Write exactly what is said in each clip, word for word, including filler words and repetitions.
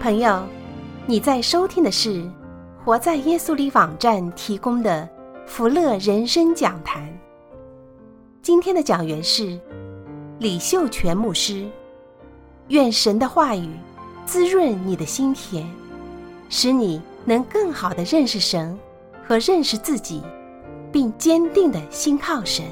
朋友，你在收听的是活在耶稣里网站提供的福乐人生讲坛。今天的讲员是李秀全牧师。愿神的话语滋润你的心田，使你能更好地认识神和认识自己，并坚定地信靠神。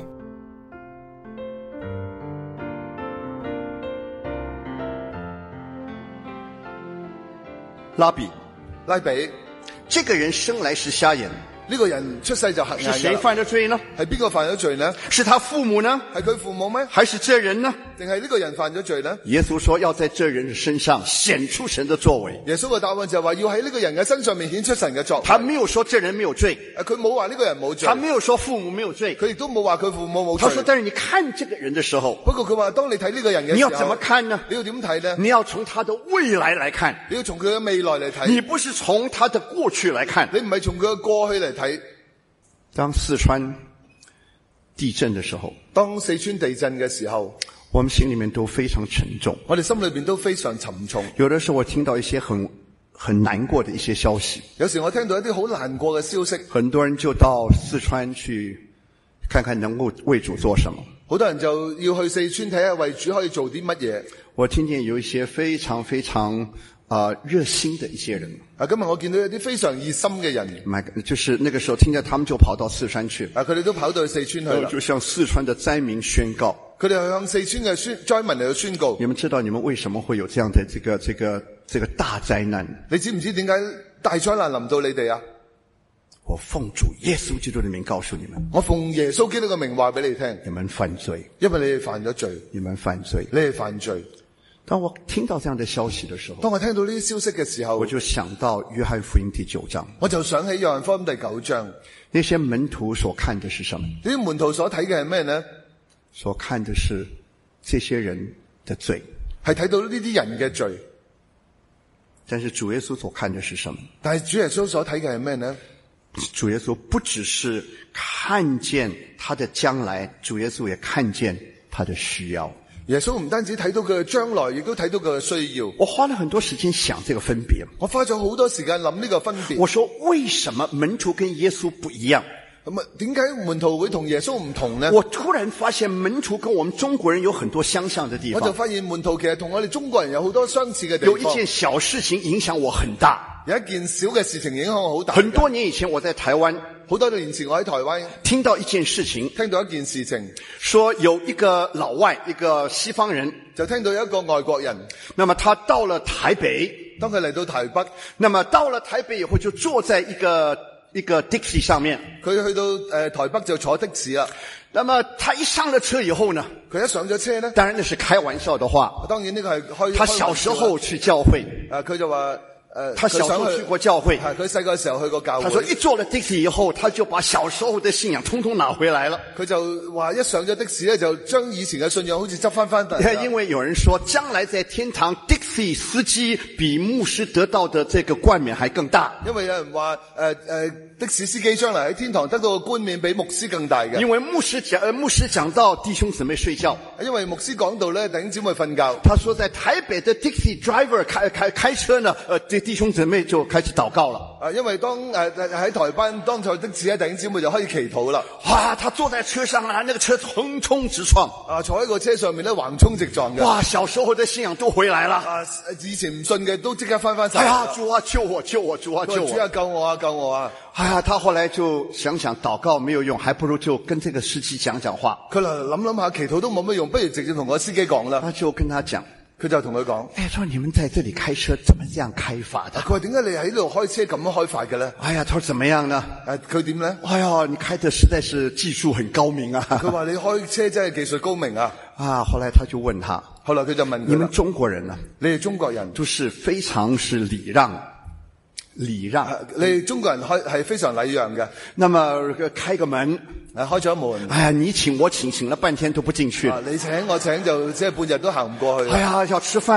拉比， 拉比， 这个人生来是瞎眼， 呢個人出世就瞎眼嘅。 是誰犯咗罪呢？ 係邊個犯咗罪呢？ 是他父母呢？ 係佢父母咩？ 還是這人呢？ 定係呢個人犯咗罪呢？ 耶穌說要在這人身上顯出神的作為。 耶穌嘅答案就係話要喺呢個人嘅身上面顯出神嘅作為。 他沒有說這人沒有罪， 佢冇話呢個人冇罪。 他沒有說父母沒有罪， 佢亦都冇話佢父母冇罪。 他說但是你看這個人的時候， 不過佢話當你睇呢個人嘅時候， 你要怎麼看呢？ 你要點睇呢？ 你要從他的未來來看， 你要從佢嘅未來嚟睇， 你不是從他的過去來看， 你唔係從佢嘅過去嚟睇。 當四川地震的時候， 當四川地震嘅時候， 我們心裏面都非常沉重， 我哋心裏面都非常沉重。 有的時候我聽到一些很很難過的一些消息， 有時我聽到一啲好難過嘅消息， 很多人就到四川去看看能夠為主做什麼， 好多人就要去四川睇下為主可以做啲乜嘢。 我聽見有一些非常非常啊、呃、熱心的一些人啊，今日我見到有啲非常熱心嘅人， 就是那個時候聽見他們就跑到四川去， 啊，佢哋都跑到去四川去了， 就向四川的災民宣告， 佢哋向四川嘅宣災民嚟到宣告。 你們知道你們為什麼會有這樣的這個這個這個大災難？ 你知唔知點解大災難臨到你哋啊？ 我奉主耶穌基督的名告訴你們， 我奉耶穌基督嘅名話俾你聽， 你們犯罪， 因為你哋犯咗罪， 你們犯罪， 你哋犯罪。 當我聽到這樣的消息的時候， 當我聽到呢啲消息嘅時候， 我就想到約翰福音第九章， 我就想起約翰福音第九章， 那些門徒所看的是什麼？ 呢啲門徒所睇嘅係咩呢？ 所看的是這些人的罪， 係睇到呢啲人嘅罪。 但是主耶穌所看的是什麼？ 但係主耶穌所睇嘅係咩呢？ 主耶穌不只是看見他的將來，主耶穌也看見他的需要。 耶穌唔單止睇到佢嘅將來，亦都睇到佢嘅需要。 我花了很多時間想這個分別， 我花咗好多時間諗呢個分別。 我說為什麼門徒跟耶穌不一樣？ 咁啊，點解門徒會同耶穌唔同呢？ 我突然發現門徒跟我們中國人有很多相像的地方。 我就發現門徒其實同我哋中國人有好多相似嘅地方。 有一件小事情影響我很大。 有一件小嘅事情影響我好大。 很多年以前我在台灣， 好多年前我喺台灣聽到一件事情， 聽到一件事情， 說有一個老外，一個西方人， 就聽到有一個外國人， 那麼他到了台北， 當佢嚟到台北， 那麼到了台北以後就坐在一個一個 taxi 上面， 佢去到誒、呃、台北就坐的士啦。 那麼他一上了車以後呢， 佢一上咗車呢， 當然那是開玩笑的話， 當然呢個係開他小時候去教會， 啊佢就話。呃， 他小時候去過教會， 佢細個時候去過教會。 他說一坐了的士以後，他就把小時候的信仰通通拿回來了。 佢就話一上咗的士咧，就將以前嘅信仰好似執翻翻嚟。 因為有人說，將來在天堂，的士司機比牧師得到的這個冠冕還更大。 因為有人話，誒、呃、誒、呃，的士司機將來喺天堂得到嘅冠冕比牧師更大嘅。 因為牧師講，呃，牧師講到弟兄姊妹睡覺， 因為牧師講到咧，弟兄姊妹瞓覺。 他說在台北的 taxi driver 開開開車呢，呃，弟兄姊妹就開始禱告了。 啊，因為當誒喺、呃、台灣當坐的士咧，弟兄姊妹就開始祈禱啦。 哇，他坐在車上啊，那個車橫衝直撞。 啊，坐喺個車上面咧，橫衝直撞嘅。 哇，小時候的信仰都回來了。 啊，以前唔信嘅都即刻翻翻晒。 哎呀，主啊，救我，救我，主啊，救我， 主啊，救我啊，救我啊！ 哎呀，他後來就想想禱告沒有用，還不如就跟這個司機講講話。 佢嚟諗諗下，祈禱都冇乜用，不如直接同個司機講啦。 他就跟他講。 佢就同佢講， 哎，說你們在這裡開車怎麼這樣開法的？ 佢話點解你喺呢度開車咁樣開法嘅咧？ 哎呀，他說怎麼樣呢？ 誒，佢點咧？ 哎呀，你開的實在是技術很高明啊！ 佢話你開車真係技術高明啊！ 啊，後來他就問他， 後來佢就問佢， 你們中國人呢？ 你哋中國人就是非常是禮讓。禮讓、啊， 你中國人開係非常禮讓嘅。 那麼開個門， 啊，開咗門。 哎呀，你請我請，請了半天都不進去。 啊，你請我請就即係半日都行唔過去。 哎呀，要吃飯了，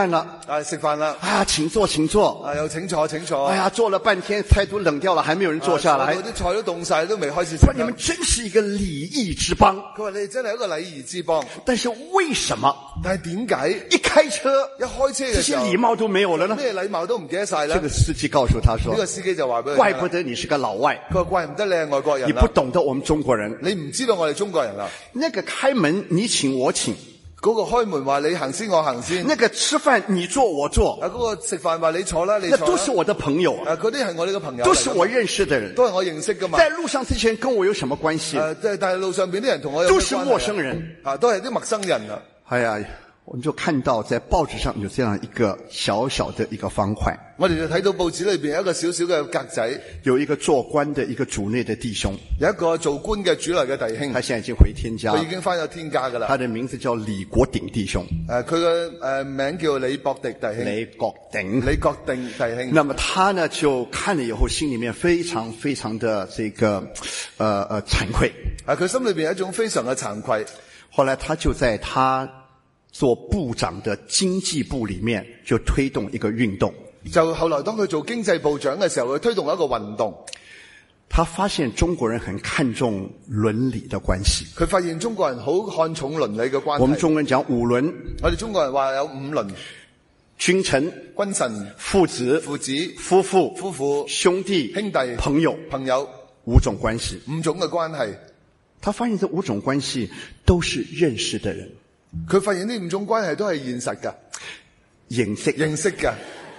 啊，食飯啦， 啊，請坐，請坐。 啊，又請坐，請坐。 哎呀，坐了半天，菜都冷掉了，還沒有人坐下來。 啲菜都凍晒，都未開始食。 你們真是一個禮儀之邦。 佢話你哋真係一個禮儀之邦。 但是為什麼？ 但係點解一開車， 一開車嘅時候， 這些禮貌都沒有了呢？ 咩禮貌都唔記得晒啦。 這個司機告訴他說： 呢個司機就話俾佢， 怪不得你是個老外。 佢話怪唔得你係外國人。 你不懂得我們中國人， 你唔知道我哋中國人啦。 那個開門你請我請。 嗰個開門話你行先我行先， 那個吃飯你坐我坐， 啊嗰個食飯話你坐啦你坐啦， 那都是我的朋友啊， 嗰啲係我哋嘅朋友， 都是我認識的人， 都係我認識噶嘛。 在路上這些人跟我有什麼關係？ 誒，但但係路上邊啲人同我有都是陌生人啊，都係啲陌生人啊。 哎呀，我們就看到在報紙上有這樣一個小小的一個方塊， 我哋就睇到報紙裏邊有一個小小嘅格仔，有一個做官的一個主內的弟兄， 有一個做官嘅主內嘅弟兄， 他現在已經回天家， 佢已經翻咗天家噶啦。 他的名字叫李國鼎弟兄， 誒，佢嘅誒名叫李博迪弟兄， 李國鼎， 李國鼎弟兄。 那麼他呢就看了以後，心裏面非常非常的這個，呃呃慚愧。 啊，佢心裏邊有一種非常嘅慚愧。 後來他就在他做部長的經濟部裏面就推動一個運動， 就後來當佢做經濟部長嘅時候，佢推動一個運動。 他發現中國人很看重倫理的關係， 佢發現中國人好看重倫理嘅關係。 我們中國人講五倫， 我哋中國人話有五倫： 君臣、 君臣、 父子、 父子、 夫婦、 夫婦、 兄弟、 兄弟、 朋友、 朋友， 五種關係， 五種嘅關係。 他發現這五種關係都是認識的人。 佢發現呢五種關係都係現實㗎， 認識認識㗎。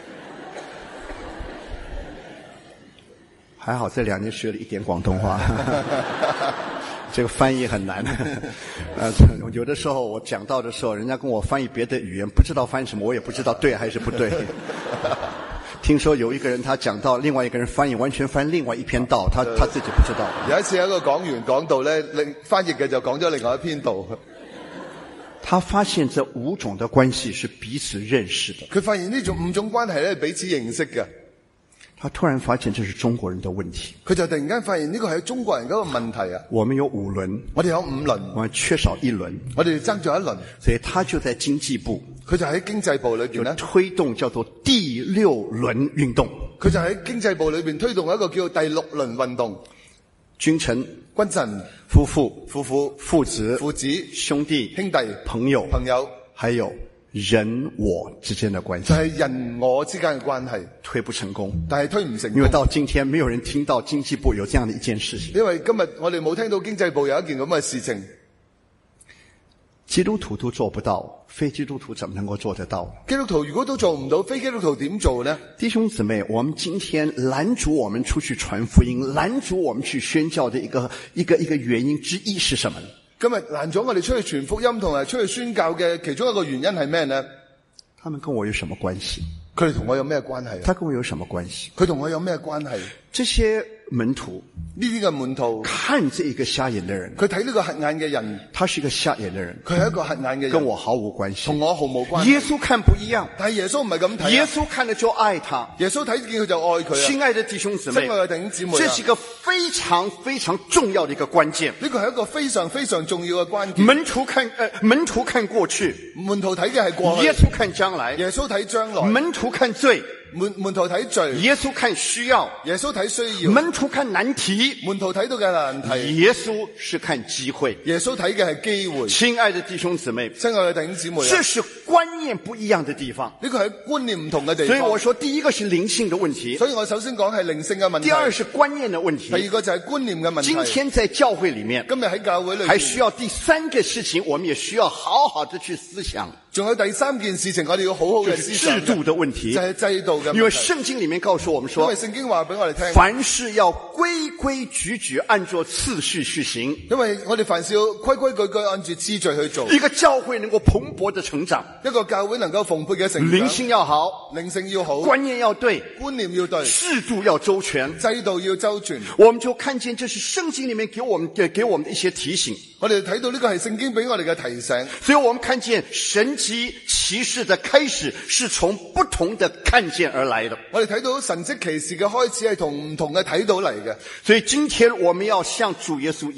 還好這兩年學了一點廣東話，這個翻譯很難。呃，有的時候我講到的時候，人家跟我翻譯別的語言，不知道翻譯什麼，我也不知道對還是不對。聽說有一個人他講到，另外一個人翻譯完全翻另外一篇道，他他自己不知道。 有一次有一個講員講到咧，另翻譯嘅就講咗另外一篇道。 他發現這五種的關係是彼此認識的。 佢發現呢種五種關係咧彼此認識嘅。 他突然發現這是中國人的問題。 佢就突然間發現呢個係中國人嗰個問題啊。 我們有五輪， 我哋有五輪， 我們缺少一輪， 我哋爭咗一輪。 所以他就在經濟部， 佢就喺經濟部裏邊咧推動叫做第六輪運動。 佢就喺經濟部裏邊推動一個叫第六輪運動。 君臣、 君臣、 夫婦、 夫婦、 父子、 父子、 兄弟、 兄弟、 朋友、 朋友， 還有人我之間的關係， 就係人我之間嘅關係， 推不成功， 但係推唔成功。 因為到今天沒有人聽到經濟部有這樣的一件事情。 因為今日我哋冇聽到經濟部有一件咁嘅事情。 基督徒都做不到，非基督徒怎麼能夠做得到？ 基督徒如果都做唔到，非基督徒點做呢？ 弟兄姊妹，我們今天攔阻我們出去傳福音，攔阻我們去宣教的一個一個一個原因之一是什麼呢？ 今日攔咗我哋出去傳福音同埋出去宣教嘅其中一個原因係咩呢？ 他們跟我有什麼關係？ 佢哋同我有咩關係？ 他跟我有什麼關係？ 佢同我有咩關係？ 這些門徒， 呢啲嘅門徒看這一個瞎眼的人， 佢睇呢個瞎眼嘅人， 他是一個瞎眼的人， 佢係一個瞎眼嘅人， 跟我毫無關係， 同我毫無關係。 耶穌看不一樣， 但係耶穌唔係咁睇， 耶穌看了就愛他， 耶穌睇見佢就愛佢啊！ 親愛的弟兄姊妹， 親愛嘅弟兄姊妹啊， 這是一個非常非常重要的一個關鍵。 呢個係一個非常非常重要嘅關鍵。 門徒看，呃，門徒看過去， 門徒睇嘅係過去； 耶穌看將來， 耶穌睇將來； 門徒看罪， 門門徒睇罪； 耶穌看需要， 耶穌睇需要； 門徒看難題， 門徒睇到嘅難題； 耶穌是看機會， 耶穌睇嘅係機會。 親愛的弟兄姊妹， 親愛嘅弟兄姊妹， 這是觀念不一樣的地方。 呢個係觀念唔同嘅地方。 所以我說，第一個是靈性的問題。 所以我首先講係靈性嘅問題。 第二是觀念的問題。 第二個就係觀念嘅問題。 今天在教會裏面， 今日喺教會裏面， 還需要第三個事情，我們也需要好好的去思想。 仲有第三件事情，我哋要好好嘅思想。 制度的問題， 就係制度嘅問題。 因為聖經裏面告訴我們說， 因為聖經話俾我哋聽， 凡事要規規矩矩按照次序去行。 因為我哋凡事要規規矩矩按住次序去做。 一個教會能夠蓬勃的成長， 一個教會能夠蓬勃嘅成長， 靈性要好， 靈性要好， 觀念要對， 觀念要對， 制度要周全， 制度要周全。 我們就看見這是聖經裏面給我們給給我們的一些提醒。 我哋睇到呢個係聖經俾我哋嘅提醒， 所以我們看見神蹟奇事的開始是從不同的看見而來的。 我哋睇到神蹟奇事嘅開始係同唔同嘅睇到嚟嘅。 所以今天我們要像主耶穌一樣，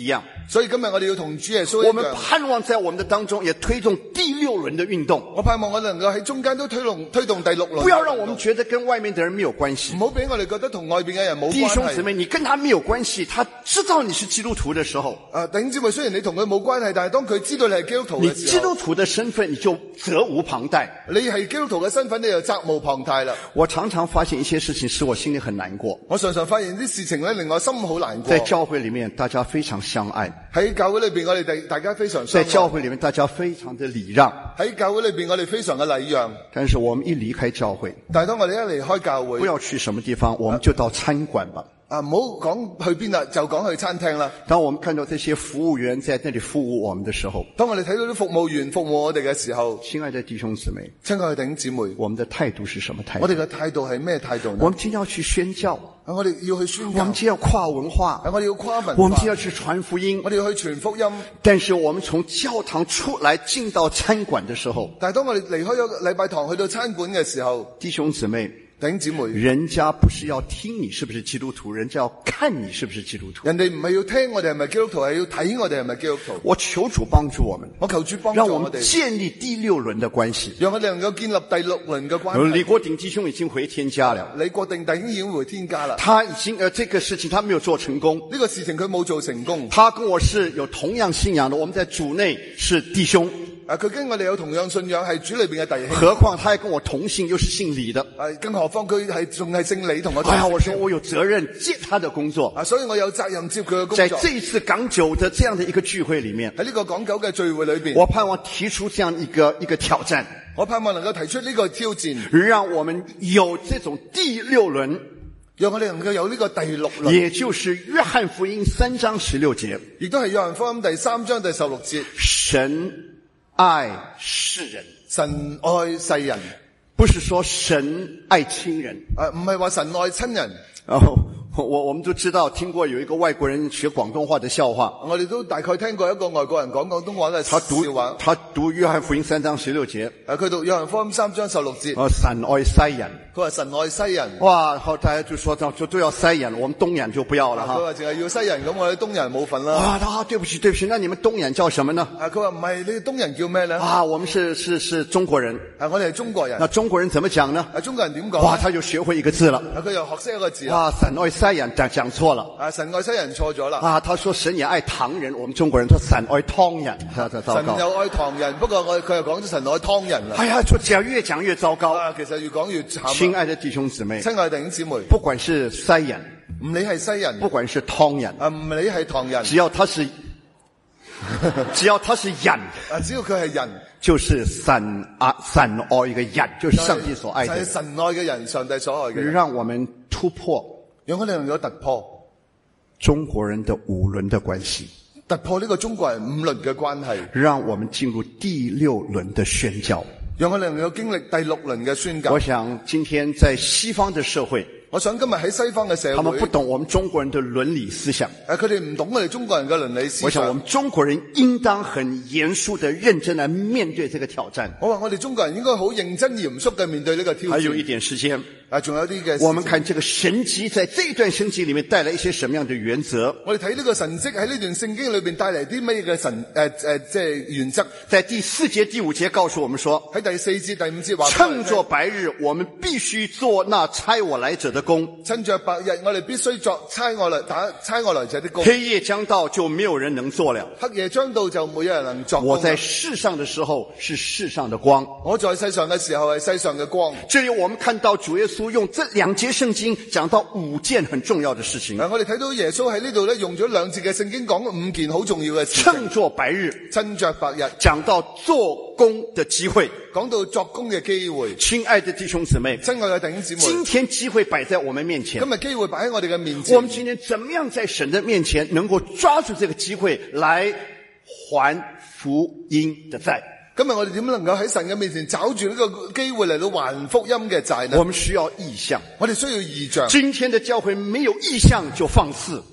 所以今日我哋要同主耶穌一我們樣。 盼望在我們的當中也推動第六輪的運動。 我盼望我哋能夠喺中間都推動推動第六輪。 不要讓我們覺得跟外面的人沒有關係。 唔好俾我哋覺得同外邊嘅人冇關係。 弟兄姊妹，你跟他沒有關係，他知道你是基督徒的時候， 啊，弟兄姊妹，雖然你同佢冇關係，但係當佢知道你係基督徒你嘅時候， 基督徒的身份你就責無旁貸。 你係基督徒嘅身份，你就責無旁貸啦。 我常常發現一些事情使我心裡很難過。 我常常發現啲事情咧，令我心好難過。 在教會裡面，大家非常相愛； 喺教會裏邊，我哋大大家非常相愛。 在教會裡面，大家非常的禮讓。 喺教會裏邊，我哋非常嘅禮讓。 但是我們一離開教會， 但係當我哋一離開教會， 不要去什麼地方，我們就到餐館吧。 啊，唔好講去邊啦，就講去餐廳啦。 當我們看到這些服務員在那裡服務我們的時候， 當我哋睇到啲服務員服務我哋嘅時候， 親愛的弟兄姊妹， 親愛嘅弟兄姊妹， 我們的態度是什麼態度？ 我哋嘅態度係咩態度呢？ 我們今天要去宣教， 啊，我哋要去宣教， 我們今天要跨文化， 啊，我哋要跨文化， 我們今天要去傳福音， 我哋要去傳福音。 但是我們從教堂出來進到餐館的時候， 但係當我哋離開咗禮拜堂去到餐館嘅時候， 弟兄姊妹， 弟兄姊妹， 人家不是要聽你是不是基督徒，人家要看你是不是基督徒。 人哋唔係要聽我哋係咪基督徒，係要睇我哋係咪基督徒。 我求主幫助我們， 我求主幫助讓我們我哋， 建立第六輪的關係。 讓我哋能夠建立第六輪嘅關係。 李國鼎弟兄已經回天家了， 李國鼎弟兄已經回天家啦。 他已經呃這個事情他沒有做成功， 呢個事情佢冇做成功。 他跟我是有同樣信仰的，我們在主內是弟兄。 啊，佢跟我哋有同樣信仰，係主裏邊嘅弟兄。 何況他還跟我同姓，又是姓李的。 啊，更何況佢係仲係姓李同我同姓。 哎呀，我說我有責任接他的工作。 啊，所以我有責任接佢嘅工作。 在這一次港九的這樣的一個聚會裏面， 喺呢個港九嘅聚會裏邊， 我盼望提出這樣一個一個挑戰， 我盼望能夠提出呢個挑戰， 讓我們有這種第六輪， 讓我哋能夠有呢個第六輪， 也就是約翰福音三章十六節， 亦都係約翰福音第三章第十六節。 神愛世人， 神愛世人， 不是說神愛親人。 啊，唔係話神愛親人。 然後我我們都知道，聽過有一個外國人學廣東話的笑話。 我哋都大概聽過一個外國人講廣東話嘅他讀笑話。 他讀約翰福音三章十六節。 啊，佢讀約翰福音三章十六節。 啊，神愛西人。 佢話神愛西人。 哇，後大家就說就都要西人，我們東人就不要了哈。 佢話淨係要西人，咁我哋東人冇份啦。 啊，啊，對不起對不起，那你們東人叫什麼呢？ 啊，佢話唔係，你哋東人叫咩呢？ 啊，我們是是是中國人。 啊，我哋係中國人。 那中國人怎麼講呢？ 啊，中國人點講？ 哇，他就學會一個字了。 啊，佢又學識一個字啦。 啊，神愛西人講講錯了。 啊，神愛西人錯咗啦。 啊，他說神也愛唐人，我們中國人說神愛湯人，啊，糟糕。 神又愛唐人，不過我佢又講咗神愛湯人啦。 哎呀，就講越講越糟糕。 啊，其實越講越慘。 親愛的弟兄姊妹， 親愛的弟兄姊妹， 不管是西人， 唔理係西人， 不管是湯人， 啊，唔理係唐人， 只要他是，只要他是人， 啊，只要佢係人， 就是神啊，神愛一個人，就是上帝所愛的人。 就係神愛嘅人，上帝所愛嘅人。 讓我們突破， 讓我哋能夠突破中國人的五倫的關係， 突破呢個中國人五倫嘅關係， 讓我們進入第六輪的宣教， 讓我哋能夠經歷第六輪嘅宣教。 我想今天在西方的社會， 我想今日喺西方嘅社會， 他們不懂我們中國人的倫理思想。 誒，佢哋唔懂我哋中國人嘅倫理思想。 我想我們中國人應當很嚴肅的、認真地面對這個挑戰。 我話我哋中國人應該好認真嚴肅地面對呢個挑戰。 還有一點時間。 啊，仲有啲嘅， 我們看這個神蹟在這段聖經裏面帶來一些什麼樣的原則？ 我哋睇呢個神蹟喺呢段聖經裏邊帶嚟啲乜嘢嘅神誒誒，即係原則。 在第四節、第五節告訴我們說， 喺第四節、第五節話， 趁作白日，我們必須做那差我來者的工。 趁着白日，我哋必須作差我來打差我來者的工。 黑夜將到，就沒有人能做了。 黑夜將到，就沒有人能作工。 我在世上的時候是世上的光。 我在世上嘅時候係世上嘅光。 這裏我們看到主耶穌用這兩節聖經講到五件很重要的事情。 我哋睇到耶穌喺呢度咧用咗兩節嘅聖經講五件好重要嘅事情。 趁作白日， 趁着白日， 講到做工的機會， 講到作工嘅機會。 親愛的弟兄姊妹， 親愛嘅弟兄姊妹， 今天機會擺在我們面前， 今日機會擺喺我哋嘅面前。 我們今天怎麼樣在神的面前能夠抓住這個機會來還福音的債？ 今日我哋點能夠喺神嘅面前找住呢個機會嚟到還福音嘅債呢？ 我們需要意象， 我哋需要異象。 今天的教會沒有意象就放肆。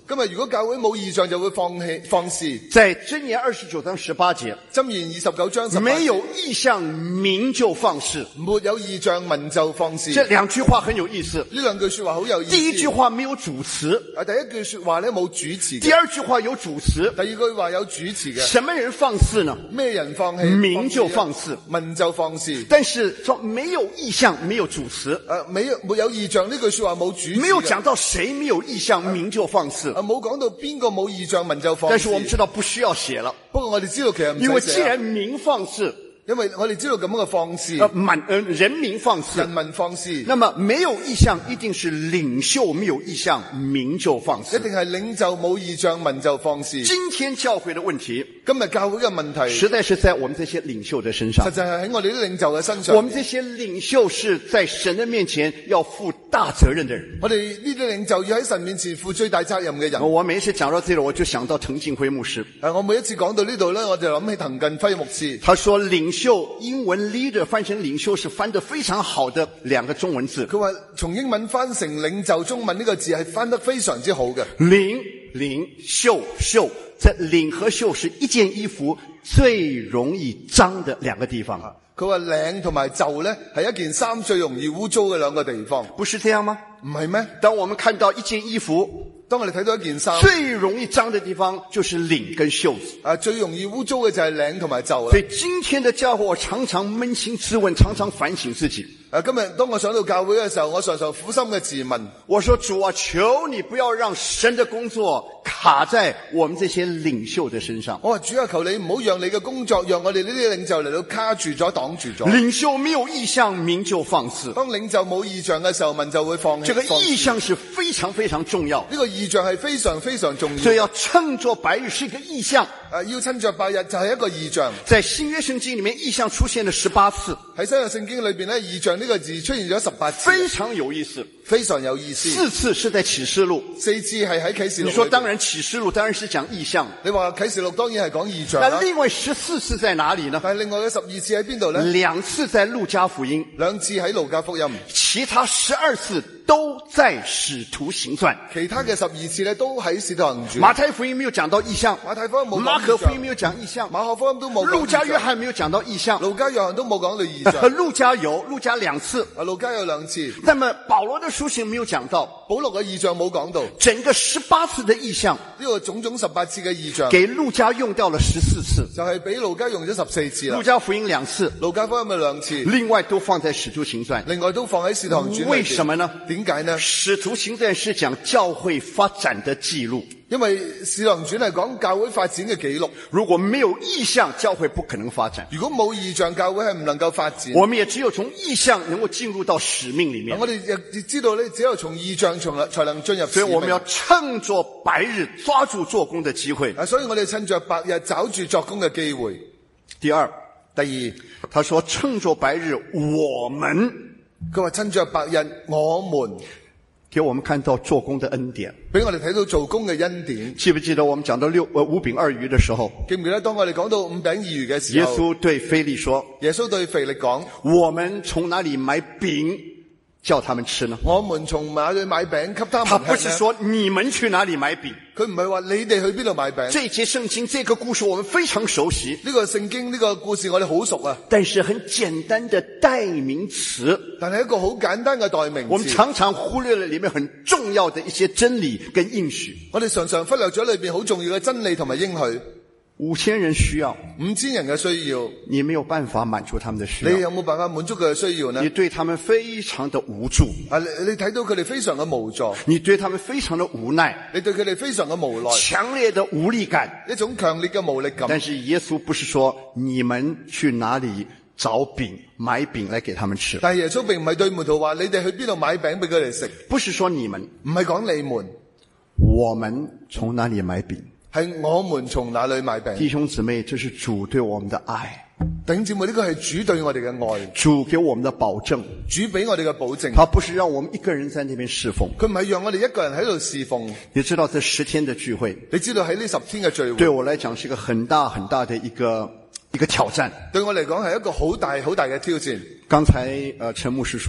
今日如果教會冇異象，就會放棄放肆。 在箴言二十九章十八節， 箴言二十九章十八節， 沒有異象，民就放肆。 沒有異象，民就放肆。 這兩句話很有意思。 呢兩句說話好有意思。 第一句話沒有主詞， 啊，第一句說話咧冇主詞。 第二句話有主詞。 第二句話有主詞嘅。 什麼人放肆呢？ 咩人放棄？ 民就放肆， 民就放肆。 但是說沒有異象，沒有主詞。 啊，沒有沒有異象呢句說話冇主詞。 沒有講到誰沒有異象，民就放肆。 啊，冇講到邊個冇異象，民就放肆。 但是我們知道不需要寫了。 不過我哋知道其實唔使寫。 因為既然民放肆， 因為我哋知道咁樣嘅放肆， 呃，滿呃人民放肆， 人民放肆。 那麼沒有異象，一定是領袖沒有異象，民就放肆。 一定係領袖冇異象，民就放肆。 今天教會的問題， 今日教會嘅問題， 實在是在我們這些領袖的身上。 實際係喺我哋啲領袖嘅身上。 我們這些領袖是在神的面前要負大責任的人。 我哋呢啲領袖要喺神面前負最大責任嘅人。 我每一次講到這裏，我就想到滕近輝牧師。 誒，我每一次講到呢度咧，我就諗起滕近輝牧師。 他說領袖英文 leader 翻成領袖是翻得非常好的兩個中文字。 佢話從英文翻成領袖中文呢個字係翻得非常之好嘅。 領領袖袖，這領和袖是一件衣服最容易髒的兩個地方。 佢話領同埋袖咧係一件衫最容易污糟嘅兩個地方。 不是這樣嗎？ 唔係咩？ 當我們看到一件衣服， 當我哋睇到一件衫， 最容易髒的地方就是領跟袖子。 啊，最容易污糟嘅就係領同埋袖啦。 所以今天的教會，我常常捫心自問，常常反省自己。 啊，今日當我上到教會嘅時候，我常常苦心嘅自問， 我說主啊，求你不要讓神的工作卡在我們這些領袖的身上。 我話主啊，求你唔好讓你嘅工作，讓我哋呢啲領袖嚟到卡住咗、擋住咗。 領袖沒有異象，民就放肆。 當領袖冇異象嘅時候，民就會放棄。 這個異象是非常非常重要。 呢個異象係非常非常重要。 所以要趁着白日是一個異象。 啊，要趁着白日就係一個異象。 在新約聖經裏面，異象出現了十八次。 喺新約聖經裏邊咧，異象呢個字出現咗十八次， 非常有意思， 非常有意思。 四次是在啟示錄， 四次係喺啟示錄。 你說當然啟示錄當然是講異象。 你話啟示錄當然係講異象。 那另外十四次在哪裡呢？ 但係另外嘅十二次喺邊度呢？ 兩次在路加福音， 兩次喺路加福音， 其他十二次都在使徒行傳。 其他嘅十二次呢都喺使徒行傳。 馬太福音沒有講到異象， 馬太福音冇講異象。 馬可福音沒有講異象， 馬可福音都冇講異象。 路加約翰沒有講到異象， 路加約翰都冇講到異象。 路加有，路加兩次， 啊，路加有兩次。 那麼保羅的書信沒有講到， 保羅嘅異象冇講到， 整個十八次的異象， 呢個種種十八次嘅異象， 給路加用掉了十四次， 就係俾路加用咗十四次啦。 路加福音兩次， 路加福音咪兩次， 另外都放在使徒行傳， 另外都放喺使徒行傳。 為什麼呢？ 點解呢？ 使徒行傳是講教會發展的記錄， 因為使徒行傳係講教會發展嘅記錄。 如果沒有異象，教會不可能發展。 如果冇異象，教會係唔能夠發展。 我們也只有從異象能夠進入到使命裏面。 我哋亦知道咧，只有從異象從才能進入使命。 所以我們要趁着白日抓住做工的機會。 啊，所以我哋趁着白日找住作工嘅機會。 第二， 第二， 他說趁着白日，我們， 佢話趁着白日，我們。 給我們看到做工的恩典， 俾我哋睇到做工嘅恩典。 記不記得我們講到六呃五餅二魚的時候？ 記唔記得當我哋講到五餅二魚嘅時候？ 耶穌對腓力說： 耶穌對腓力講： 我們從哪裡買餅叫他們吃呢？ 我們從哪裡買餅給他們吃呢？ 他不是說你們去哪裡買餅， 佢唔係話你哋去邊度買餅。 這節聖經這個故事我們非常熟悉。 呢個聖經呢個故事我哋好熟啊， 但是很簡單的代名詞， 但係一個好簡單嘅代名詞。 我們常常忽略了裡面很重要的一些真理跟應許。 我哋常常忽略咗裏邊好重要嘅真理同埋應許。 五千人需要， 五千人嘅需要， 你沒有辦法滿足他們的需要。 你有冇辦法滿足佢嘅需要呢？ 你對他們非常的無助。 啊，你你睇到佢哋非常嘅無助， 你對他們非常的無奈， 你對佢哋非常嘅無奈， 強烈的無力感， 一種強烈嘅無力感。 但是耶穌不是說你們去哪裡找餅買餅來給他們吃， 但係耶穌並唔係對門徒話你哋去邊度買餅俾佢哋食， 不是說你們， 唔係講你們， 我們從哪裡買餅？ 係我們從哪裡買餅？ 弟兄姊妹，這是主對我們的愛。 弟兄姊妹，呢個係主對我哋嘅愛， 主給我們的保證， 主俾我哋嘅保證。 他不是讓我們一個人在那邊侍奉， 佢唔係讓我哋一個人喺度侍奉。 你知道這十天的聚會， 你知道喺呢十天嘅聚會， 對我來講是一個很大很大的一個一個挑戰。 對我嚟講係一個好大好大嘅挑戰。 剛才呃陳牧師說，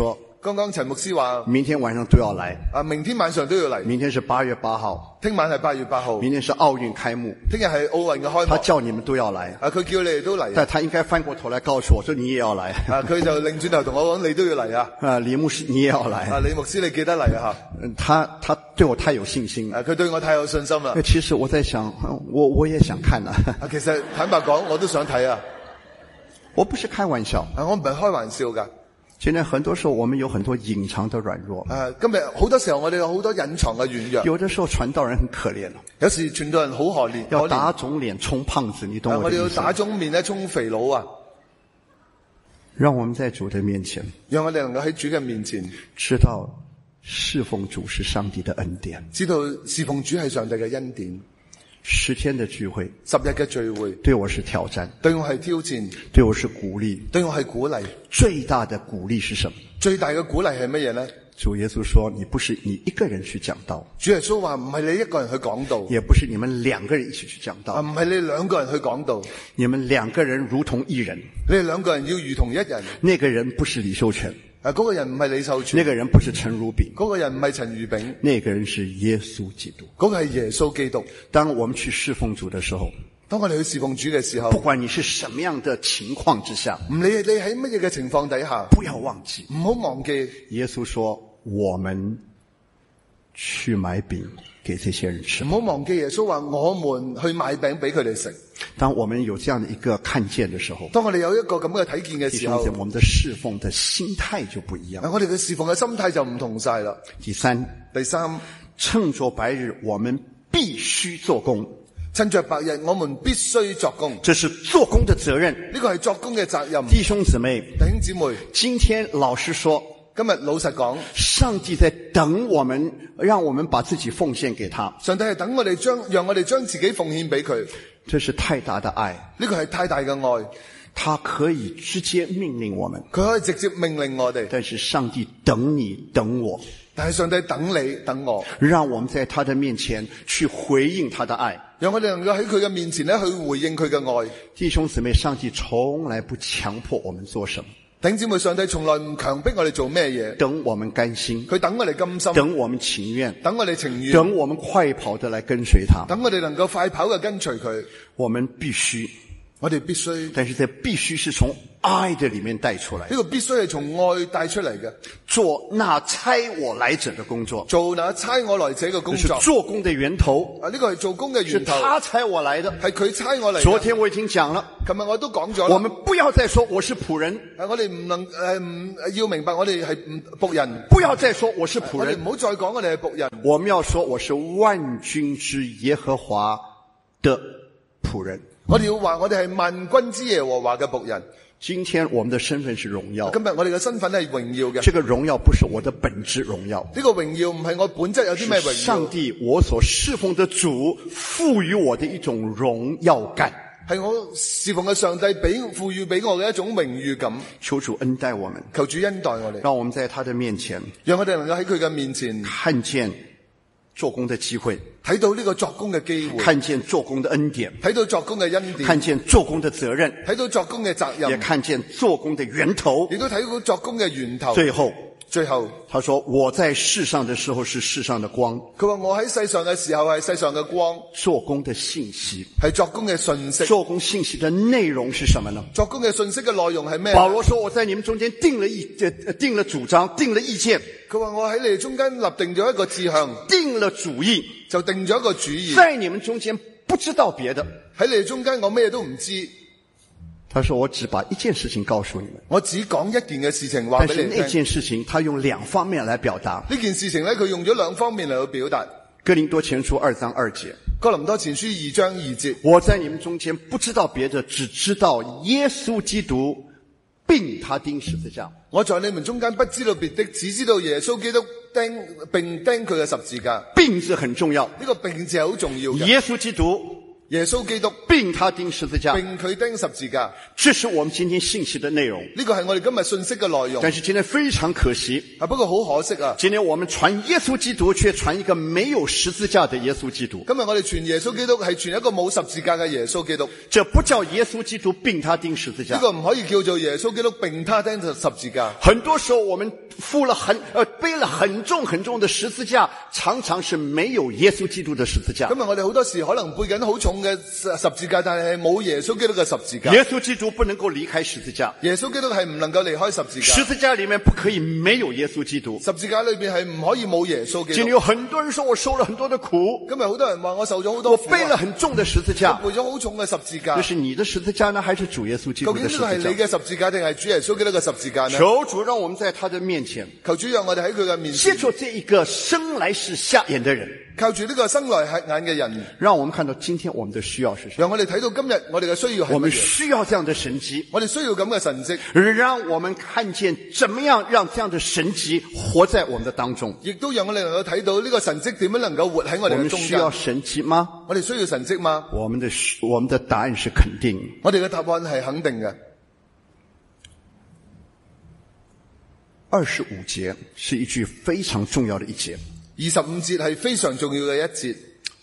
剛剛陳牧師話， 明天晚上都要來。 啊，明天晚上都要嚟。 明天是八月八號， 聽晚係八月八號。 明天是奧運開幕， 聽日係奧運嘅開幕。 他叫你們都要來。 啊，佢叫你哋都嚟。 但他應該翻過頭來告訴我說你也要來。 啊，佢就擰轉頭同我講你都要嚟啊。 啊，李牧師你也要來。 啊，李牧師你記得嚟啊吓。 他他對我太有信心。 啊，佢對我太有信心啦。 其實我在想，我我也想看啊。 啊，其實坦白講，我都想睇啊。 我不是開玩笑。 啊，我唔係開玩笑噶。 現在很多時候我們有很多隱藏的軟弱。 啊，今日好多時候我哋有好多隱藏嘅軟弱。 有的時候傳道人很可憐。 有時傳道人好可憐。 要打腫臉充胖子，你懂我的意思？ 啊，我哋要打腫面咧充肥佬啊！ 讓我們在主的面前， 讓我哋能夠喺主嘅面前知道侍奉主是上帝的恩典， 知道侍奉主係上帝嘅恩典。 十天的聚會， 十日嘅聚會， 對我是挑戰， 對我係挑戰， 對我是鼓勵， 對我係鼓勵。 最大的鼓勵是什麼？ 最大嘅鼓勵係乜嘢呢？ 主耶穌說，你不是你一個人去講道。 主耶穌話唔係你一個人去講道， 也不是你們兩個人一起去講道。 啊，唔係你兩個人去講道， 你們兩個人如同一人。 你哋兩個人要如同一人。 那個人不是李秀全。 啊，嗰個人唔係李秀全。 那個人不是陳如炳。 嗰個人唔係陳如炳。 那個人是耶穌基督。 嗰個係耶穌基督。 當我們去侍奉主的時候， 當我哋去侍奉主嘅時候， 不管你是什麼樣的情況之下， 唔理你喺乜嘢嘅情況底下， 不要忘記， 唔好忘記。 耶穌說，我們去買餅給這些人吃。 唔好忘記耶穌話，我們去買餅俾佢哋食。 當我們有這樣的一個看見的時候， 當我哋有一個咁嘅睇見嘅時候， 我們的侍奉的心態就不一樣。 我哋嘅侍奉嘅心態就唔同晒啦。 第三， 第三， 趁着白日，我們必須做工。 趁着白日，我們必須作工。 這是做工的責任。 呢個係作工嘅責任。 弟兄姊妹， 弟兄姊妹， 今天老實說， 今日老實講， 上帝在等我們，讓我們把自己奉獻給他。 上帝係等我哋將，讓我哋將自己奉獻俾佢。 這是太大的愛。 呢個係太大嘅愛。 他可以直接命令我們， 佢可以直接命令我哋。 但是上帝等你等我， 但係上帝等你等我， 讓我們在他的面前去回應他的愛， 讓我哋能夠喺佢嘅面前咧去回應佢嘅愛。 弟兄姊妹，上帝從來不強迫我們做什麼。 弟兄姊妹，上帝從來唔強迫我哋做咩嘢， 等我們甘心， 佢等我哋甘心， 等我們情願， 等我哋情願， 等我們快跑的來跟隨他， 等我哋能夠快跑嘅跟隨佢。 我們必須， 我哋必須， 但是這必須是從愛的裏面帶出來。 呢個必須係從愛帶出嚟嘅， 做那差我來者的工作， 做那差我來者嘅工作， 是做工的源頭。 啊，呢個係做工嘅源頭， 是他差我來的， 係佢差我嚟。 昨天我已經講了， 琴日我都講咗。 我們不要再說我是僕人， 啊，我哋唔能誒唔要明白，我哋係僕人。 不要再說我是僕人， 我哋唔好再講我哋係僕人。 我們要說我是萬軍之耶和華的僕人。 我哋要話我哋係萬軍之耶和華嘅僕人。 今天我們的身份是榮耀， 今日我哋嘅身份係榮耀嘅。 這個榮耀不是我的本質榮耀， 呢個榮耀唔係我本質有啲咩榮耀， 是上帝我所侍奉的主賦予我的一種榮耀感， 係我侍奉嘅上帝俾賦予俾我嘅一種榮譽感。 求主恩待我們， 求主恩待我哋， 讓我們在他的面前， 讓我哋能夠喺佢嘅面前看見做工的機會， 睇到呢個作工嘅機會， 看見做工的恩典， 睇到作工嘅恩典， 看見做工的責任， 睇到作工嘅責任， 也看見做工的源頭， 亦都睇到作工嘅源頭。 最後， 最後， 他說我在世上的時候是世上的光。 佢話我喺世上嘅時候係世上嘅光。 做工的信息係作工嘅信息。 做工信息的內容是什麼呢？ 作工嘅信息嘅內容係咩？ 保羅說我在你們中間定了意定了主張，定了意見。 佢話我喺你哋中間立定咗一個志向， 定了主意， 就定咗一個主意。 在你們中間不知道別的， 喺你哋中間我咩都唔知。 他說我只把一件事情告訴你們， 我只講一件嘅事情話俾你聽。 但是那件事情他用兩方面來表達。 呢件事情咧，佢用咗兩方面嚟去表達。 哥林多前書二章二節， 哥林多前書二章二節， 我在你們中間不知道別的，只知道耶穌基督並他釘十字架。 我在你們中間不知道別的，只知道耶穌基督釘並釘佢嘅十字架。 並字很重要， 呢個並字係好重要嘅。 耶穌基督， 耶穌基督並他釘十字架， 並佢釘十字架。 這是我們今天信息的內容。 呢個係我哋今日信息嘅內容。 但是今天非常可惜， 啊，不過好可惜啊！ 今天我們傳耶穌基督，卻傳一個沒有十字架的耶穌基督。 今日我哋傳耶穌基督係傳一個冇十字架嘅耶穌基督。 這不叫耶穌基督並他釘十字架。 呢個唔可以叫做耶穌基督並他釘十字架。 很多時候我們负了很呃背了很重很重的十字架，常常是没有耶穌基督的十字架。 今日我哋好多時可能背緊好重嘅十字架，但係冇耶穌基督嘅十字架。 耶穌基督不能夠離開十字架。 耶穌基督係唔能夠離開十字架。 十字架裏面不可以沒有耶穌基督。 十字架裏邊係唔可以冇耶穌基督。 今天有很多人說我受了很多的苦。 今日好多人話我受咗好多苦。 我背了很重的十字架。 我背咗好重嘅十字架。 這是你的十字架呢，還是主耶穌基督的十字架？ 究竟呢個係你嘅十字架定係主耶穌基督嘅十字架呢？ 求主讓我們在他的面前， 求主讓我哋喺佢嘅面前， 借助這一個生來是瞎眼的人， 靠住呢個生來瞎眼嘅人， 讓我們看到今天我們的需要是什麼。 讓我哋睇到今日我哋嘅需要係乜嘢。 我們需要這樣的神蹟， 我哋需要咁嘅神蹟， 讓我們看見怎麼樣讓這樣的神蹟活在我們的當中。 亦都讓我哋能夠睇到呢個神蹟點樣能夠活喺我哋嘅中間。 我們需要神蹟嗎？ 我哋需要神蹟嗎？ 我們的我們的答案是肯定。 我哋嘅答案係肯定嘅。 二十五節是一句非常重要的一節。 二十五節係非常重要嘅一節。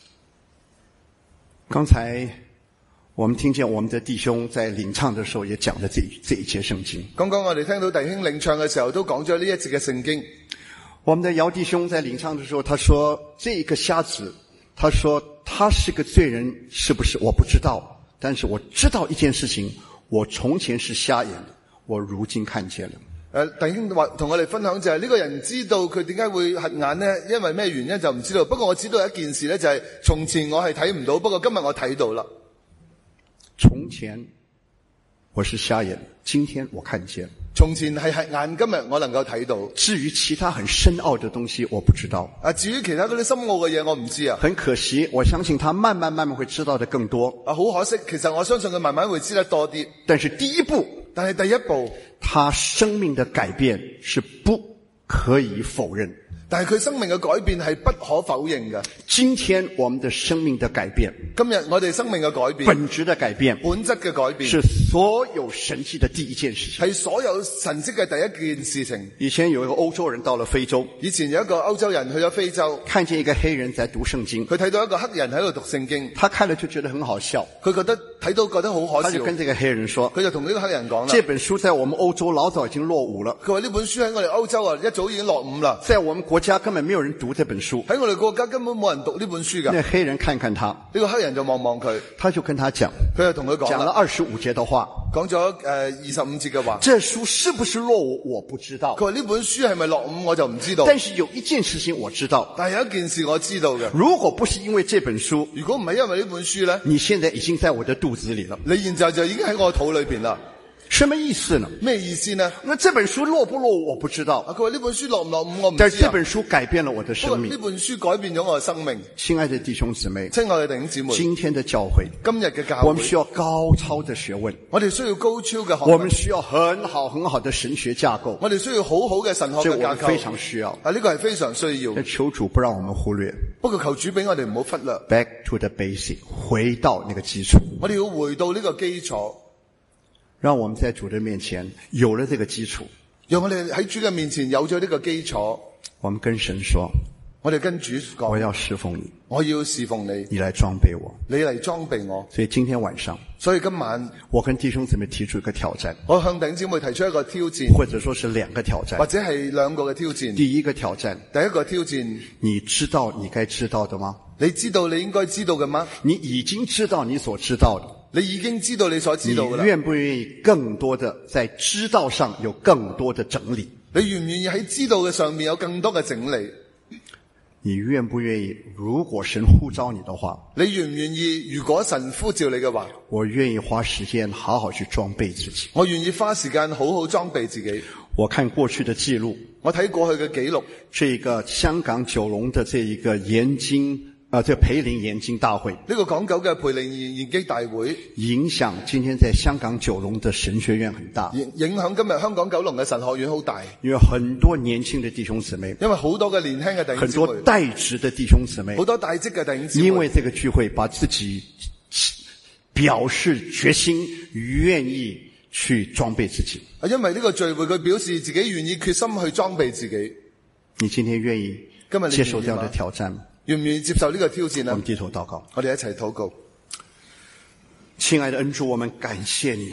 剛才我們聽見我們的弟兄在領唱的時候也講了這一這一節聖經。 剛剛我哋聽到弟兄領唱嘅時候都講咗呢一節嘅聖經。 我們的姚弟兄在領唱的時候，他說這一個瞎子，他說他是個罪人，是不是？我不知道，但是我知道一件事情，我從前是瞎眼的，我如今看見了。 誒，弟兄話同我哋分享就係呢個人知道佢點解會瞎眼呢？因為咩原因就唔知道。不過我知道一件事呢，就係從前我係睇唔到，不過今日我睇到啦。 從前我是瞎眼，今天我看見。 從前係瞎眼，今日我能夠睇到。 至於其他很深奧的東西，我不知道。 啊，至於其他嗰啲深奧嘅嘢，我唔知啊。 很可惜，我相信他慢慢慢慢會知道的更多。 啊，好可惜，其實我相信佢慢慢會知得多啲。 但是第一步， 但係第一步， 他生命的改變是不可以否認。 但係佢生命嘅改變係不可否認嘅。 今天我們的生命的改變， 今日我哋生命嘅改變， 本質的改變， 本質嘅改變， 是所有神蹟的第一件事情， 係所有神蹟嘅第一件事情。 以前有一個歐洲人到了非洲， 以前有一個歐洲人去咗非洲， 看見一個黑人在讀聖經， 佢睇到一個黑人喺度讀聖經， 他看了就覺得很好笑， 佢覺得睇到覺得好可笑， 他就跟這個黑人說， 佢就同呢個黑人講啦， 這本書在我們歐洲老早已經落伍了。 佢話呢本書喺我哋歐洲啊一早已經落伍啦， 在我們國家根本沒有人讀這本書， 喺我哋國家根本冇人讀呢本書㗎。 那黑人看看他， 呢個黑人就望望佢， 他就跟他講， 佢就同佢講講了二十五節的話， 講咗誒二十五節嘅話。 這書是不是落伍我不知道， 佢話呢本書係咪落伍我就唔知道， 但是有一件事情我知道， 但係有一件事我知道嘅。 如果不是因為這本書， 如果唔係因為呢本書咧， 你現在已經在我的肚子裏了， 你現在就已經喺我肚裏邊啦。 什麼意思呢？ 咩意思呢？ 那這本書落不落伍我不知道， 啊，佢話呢本書落唔落伍我唔知但這本書改變了我的生命。 呢本書改變咗我嘅生命。 親愛的弟兄姊妹， 親愛嘅弟兄姊妹， 今天的教會， 今日嘅教會， 我們需要高超的學問， 我哋需要高超嘅學問， 我們需要很好很好的神學架構， 我哋需要好好嘅神學嘅架構， 這個非常需要。 啊，呢個係非常需要。 求主不讓我們忽略。 不過求主俾我哋唔好忽略。 Back to the basic，回到那個基礎。 我哋要回到呢個基礎。 讓我們在主的面前有了這個基礎， 讓我哋喺主嘅面前有咗呢個基礎。 我們跟神說， 我哋跟主講， 我要侍奉你， 我要侍奉你， 你來裝備我， 你嚟裝備我。 所以今天晚上， 所以今晚我跟弟兄姊妹提出一個挑戰， 我向弟兄姊妹提出一個挑戰， 或者說是兩個挑戰， 或者係兩個嘅挑戰。 第一個挑戰， 第一個挑戰， 你知道你該知道的嗎？ 你知道你應該知道嘅嗎？ 你已經知道你所知道的， 你已經知道你所知道嘅啦。 你願不願意更多的在知道上有更多的整理？ 你願唔願意喺知道嘅上面有更多嘅整理？ 你願不願意？如果神呼召你的話， 你願唔願意？如果神呼召你嘅話， 我願意花時間好好去裝備自己。 我願意花時間好好裝備自己。 我看過去的記錄， 我睇過去嘅記錄， 這個香港九龍的這一個研經啊、呃，這個培靈研經大會， 呢個港九嘅培靈研研經大會， 影響今天在香港九龍的神學院很大， 影影響今日香港九龍嘅神學院好大， 因為很多年輕的弟兄姊妹， 因為好多嘅年輕嘅弟兄姊妹， 很多代職的弟兄姊妹， 好多代職嘅弟兄姊妹， 因為這個聚會把自己表示決心，願意去裝備自己。 啊，因為呢個聚會佢表示自己願意決心去裝備自己。 你今天願意接受這樣的挑戰嗎？ 願唔願意接受呢個挑戰啊？ 我們低頭禱告， 我哋一齊禱告。 親愛的恩主，我們感謝你。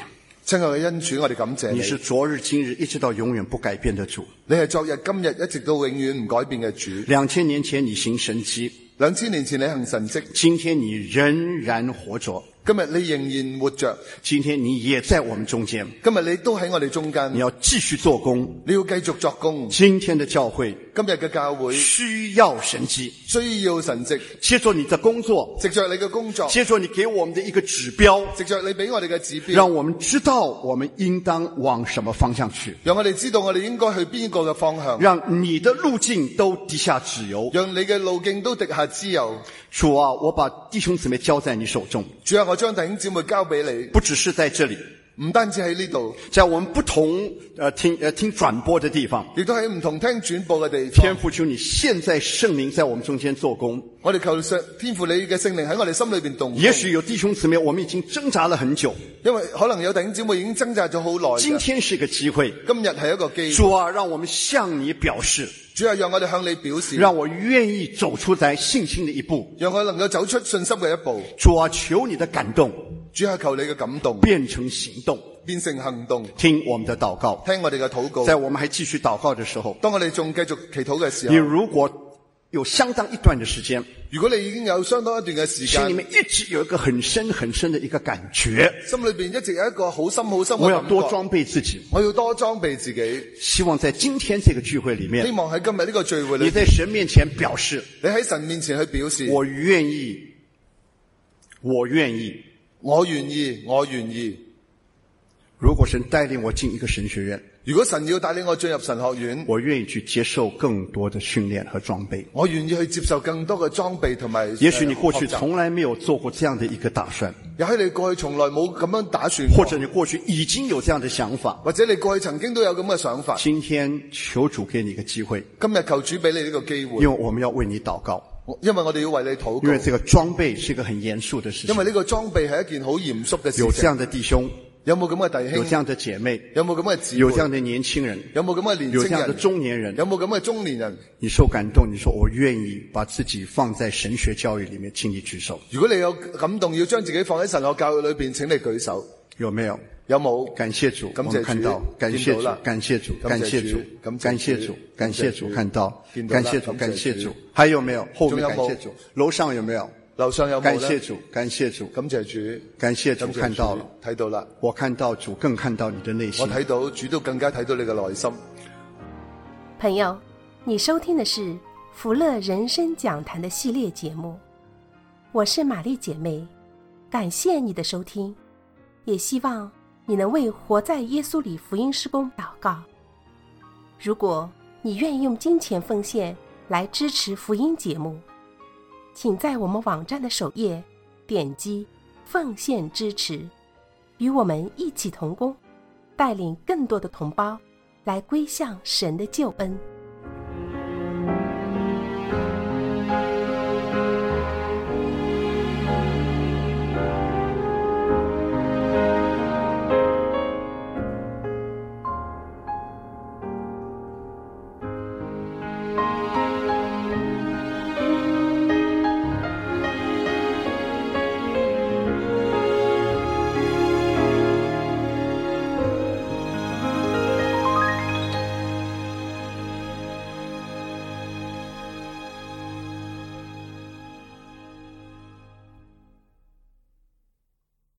親愛嘅恩主，我哋感謝你。 你是昨日今日一直到永遠不改變的主。 你係昨日今日一直到永遠唔改變嘅主。 兩千年前你行神蹟， 兩千年前你行神蹟， 今天你仍然活着。 今日你仍然活着， 今天你也在我們中間。 今日你都喺我哋中間。 你要繼續做工， 你要繼續作工。 今天的教會， 今日嘅教會需要神蹟， 需要神蹟。 借着你的工作， 藉着你嘅工作， 借着你給我們的一個指標， 藉着你俾我哋嘅指標， 讓我們知道我們應當往什麼方向去， 讓我哋知道我哋應該去邊個嘅方向， 讓你的路徑都滴下脂油， 讓你嘅路徑都滴下脂油。 主啊，我把弟兄姊妹交在你手中。 主啊，我將弟兄姊妹交俾你， 不只是在這裡， 唔單止喺呢度， 在我們不同呃聽呃聽轉播的地方， 亦都喺唔同聽轉播嘅地方。 天父，求你現在聖靈在我們中間做工。 我哋求上天父你嘅聖靈喺我哋心裏邊動工。 也許有弟兄姊妹，我們已經掙扎了很久， 因為可能有弟兄姊妹已經掙扎咗好耐。 今天是個機會， 今日係一個機會。 主啊，讓我們向你表示， 主啊，讓我哋向你表示， 讓我願意走出來信心的一步， 讓我能夠走出信心嘅一步。 主啊，求你的感動， 主啊，求你嘅感動變成行動， 變成行動。 聽我們的禱告， 聽我哋嘅禱告。 在我們還繼續禱告的時候， 當我哋仲繼續祈禱嘅時候， 你如果有相當一段的時間， 如果你已經有相當一段嘅時間， 心裏面一直有一個很深很深的一個感覺， 心裏邊一直有一個好深好深嘅感覺， 我要多裝備自己， 我要多裝備自己。 希望在今天這個聚會裏面， 希望喺今日呢個聚會裏面， 你在神面前表示， 你喺神面前去表示， 我願意，我願意， 我願意，我願意。 如果神帶領我進一個神學院， 如果神要帶領我進入神學院， 我願意去接受更多的訓練和裝備， 我願意去接受更多嘅裝備同埋。 也許你過去從來沒有做過這樣的一個打算， 也許你過去從來冇咁樣打算， 或者你過去已經有這樣的想法， 或者你過去曾經都有咁嘅想法。 今天求主給你一個機會， 今日求主俾你呢個機會， 因為我們要為你禱告， 因為我哋要為你禱告， 因為這個裝備是一個很嚴肅的事情， 因為呢個裝備係一件好嚴肅嘅事情。 有這樣的弟兄， 有冇咁嘅弟兄？ 有這樣的姐妹？ 有冇咁嘅姊妹？ 有這樣的年輕人？ 有冇咁嘅年輕人？ 有這樣的中年人？ 有冇咁嘅中年人？ 你受感動，你說我願意把自己放在神學教育裡面，請你舉手。 如果你有感動，要將自己放喺神學教育裏邊，請你舉手。 有沒有？ 有冇？ 感謝主， 感謝主， 我們看到，感謝主，感謝主，感謝主，感謝主，感謝主，看到，感謝主，感謝主。還有沒有？後面感謝主。樓上有沒有？ 樓上有冇？ 感謝主，感謝主， 感謝主， 感謝主，看到了， 睇到啦。 我看到主，更看到你的內心。 我睇到主，都更加睇到你嘅內心。 朋友，你收聽的是福樂人生講壇的系列節目，我是瑪麗姐妹，感謝你的收聽，也希望你能為活在耶穌裡福音事工禱告。如果你願意用金錢奉獻來支持福音節目，請在我們網站的首頁點擊奉獻支持，與我們一起同工，帶領更多的同胞來歸向神的救恩。